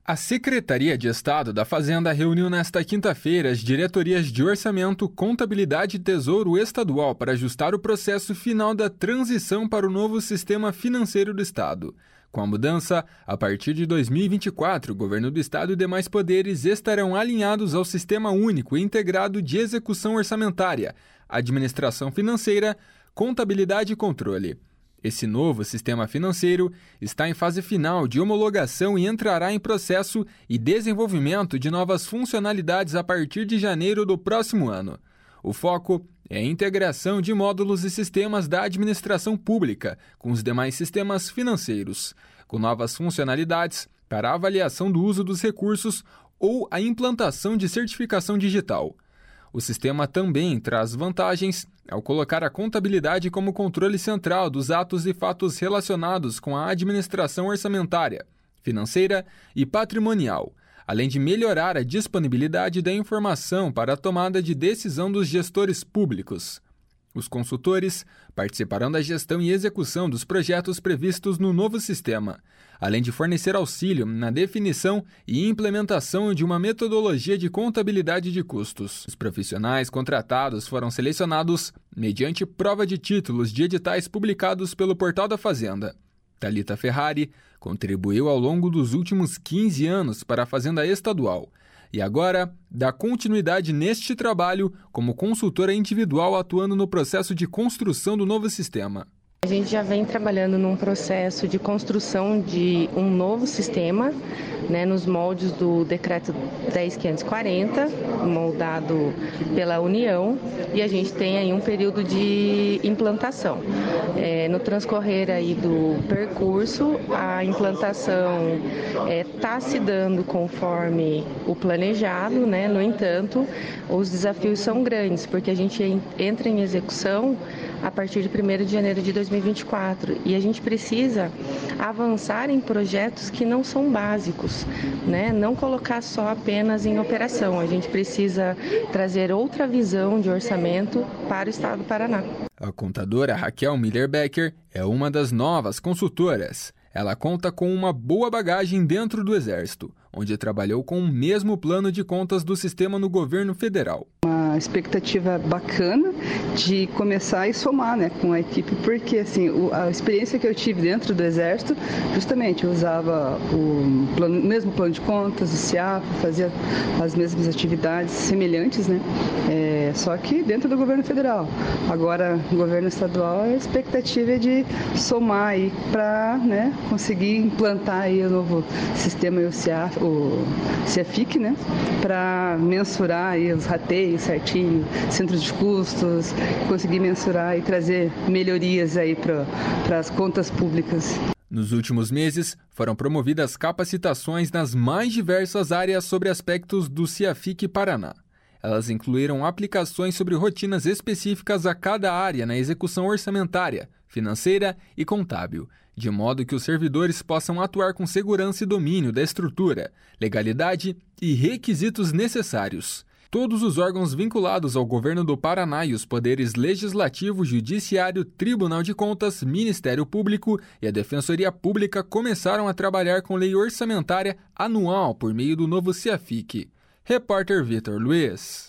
A Secretaria de Estado da Fazenda reuniu nesta quinta-feira as diretorias de Orçamento, Contabilidade e Tesouro Estadual para ajustar o processo final da transição para o novo sistema financeiro do Estado. Com a mudança, a partir de 2024, o Governo do Estado e demais poderes estarão alinhados ao Sistema Único e Integrado de Execução Orçamentária, Administração Financeira, Contabilidade e Controle. Esse novo sistema financeiro está em fase final de homologação e entrará em processo e desenvolvimento de novas funcionalidades a partir de janeiro do próximo ano. O foco é a integração de módulos e sistemas da administração pública com os demais sistemas financeiros, com novas funcionalidades para a avaliação do uso dos recursos ou a implantação de certificação digital. O sistema também traz vantagens ao colocar a contabilidade como controle central dos atos e fatos relacionados com a administração orçamentária, financeira e patrimonial, além de melhorar a disponibilidade da informação para a tomada de decisão dos gestores públicos. Os consultores participarão da gestão e execução dos projetos previstos no novo sistema, além de fornecer auxílio na definição e implementação de uma metodologia de contabilidade de custos. Os profissionais contratados foram selecionados mediante prova de títulos de editais publicados pelo Portal da Fazenda. Thalita Ferrari contribuiu ao longo dos últimos 15 anos para a Fazenda Estadual e agora dá continuidade neste trabalho como consultora individual atuando no processo de construção do novo sistema. A gente já vem trabalhando num processo de construção de um novo sistema, nos moldes do Decreto 10.540, moldado pela União, e a gente tem aí um período de implantação. No transcorrer aí do percurso, a implantação está se dando conforme o planejado, No entanto, os desafios são grandes, porque a gente entra em execução a partir de 1º de janeiro de 2024 e a gente precisa avançar em projetos que não são básicos, Não colocar só apenas em operação, a gente precisa trazer outra visão de orçamento para o Estado do Paraná. A contadora Raquel Miller-Becker é uma das novas consultoras. Ela conta com uma boa bagagem dentro do Exército, onde trabalhou com o mesmo plano de contas do sistema no governo federal. Uma expectativa bacana de começar e somar com a equipe, porque a experiência que eu tive dentro do Exército, justamente eu usava o mesmo plano de contas, o CIAF, fazia as mesmas atividades semelhantes, só que dentro do governo federal. Agora, no governo estadual, a expectativa é de somar aí para conseguir implantar aí o novo sistema e o CIAFIC, para mensurar aí os rateios certinho, centros de custos, conseguir mensurar e trazer melhorias aí para as contas públicas. Nos últimos meses, foram promovidas capacitações nas mais diversas áreas sobre aspectos do CIAFIC Paraná. Elas incluíram aplicações sobre rotinas específicas a cada área na execução orçamentária, financeira e contábil, de modo que os servidores possam atuar com segurança e domínio da estrutura, legalidade e requisitos necessários. Todos os órgãos vinculados ao governo do Paraná e os poderes Legislativo, Judiciário, Tribunal de Contas, Ministério Público e a Defensoria Pública começaram a trabalhar com lei orçamentária anual por meio do novo CIAFIC. Repórter Vitor Luiz.